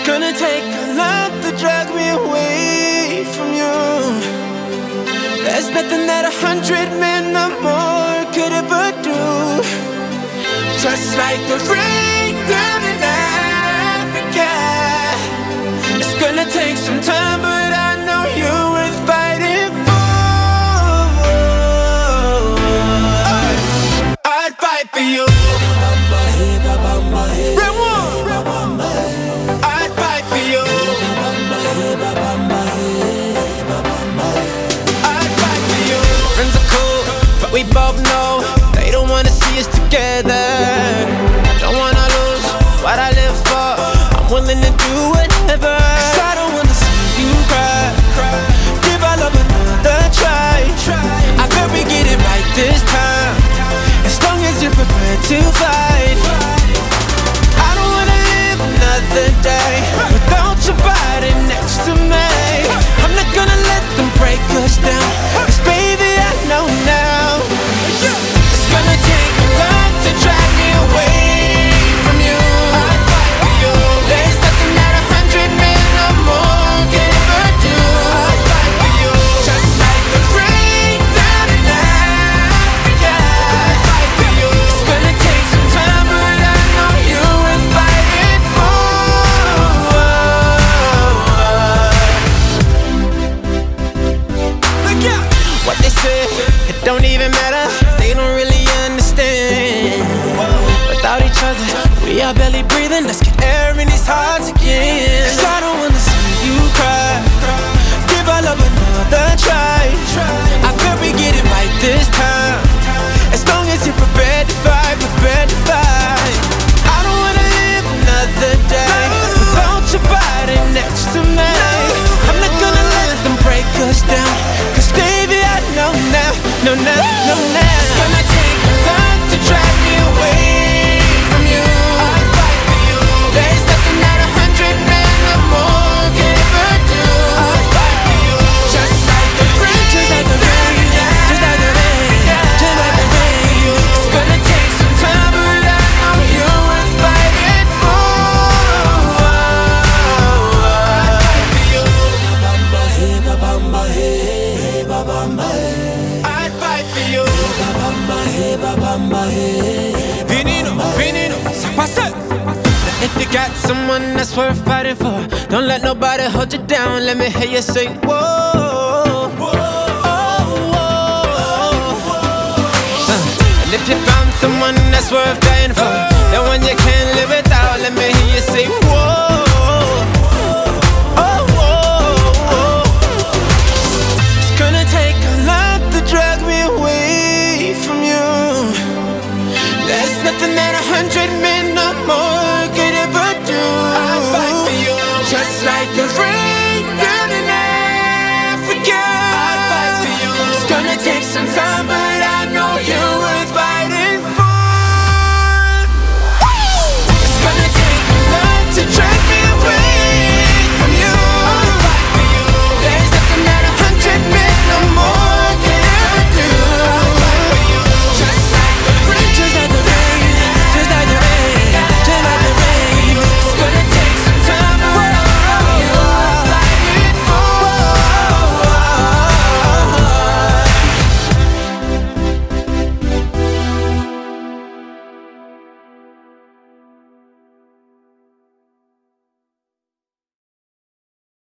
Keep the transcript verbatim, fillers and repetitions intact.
gonna take a lot to drag me away from you. There's nothing that a hundred men or more could ever do. Just like the rain down in Africa. It's gonna take some time, but I know you're worth fighting for. I'd fight for you. I'd fight for you. I'd fight for you. Friends are cool, but we both know they don't wanna see us together. Don't wanna lose what I live for. I'm willing to do whatever. Cause I don't wanna see you cry. Give our love another try. I bet we get it right this time, as long as you're prepared to fight. I don't wanna live another day without your body next to me. I'm not gonna let them break us down, cause baby I know now it's gonna take a lot to drag me away from you. I'd fight for you. There's nothing that a hundred men or more can ever do. I'd fight for you. Just like the rain down in Africa. I'd fight for you. It's gonna take some time, but I know you're worth fighting for. Look out! What they say, it don't even matter. They don't really understand. Without each other, we are barely breathing. Let's get air in these hearts again. Cause I don't wanna see you cry. Give our love another try. I bet we get it right this time, as long as you're prepared to fight, prepared to fight. I don't wanna live another day without your body next to me. I'm not gonna let them break us down, cause baby I know now, no now, no now. It's gonna take a lot to drag me away from you. I'd fight for you. There's nothing that a hundred men or more can ever do. I'd fight for you. Just like the rain, just like the rain, just like the rain, just like the rain. It's gonna take some time, but I know you're worth fighting for. I'd fight for you. Vinino, Vinino, Sapasa. If you got someone that's worth fighting for, don't let nobody hold you down. Let me hear you say, whoa, whoa, whoa. Uh, and if you found someone that's worth dying for, the one you can't live without, let me hear you say, whoa. Drag me away from you. There's nothing that a hundred men or more could ever do. I'd fight for you. Just like the rain down in Africa. I'd fight for you. It's gonna take some time, but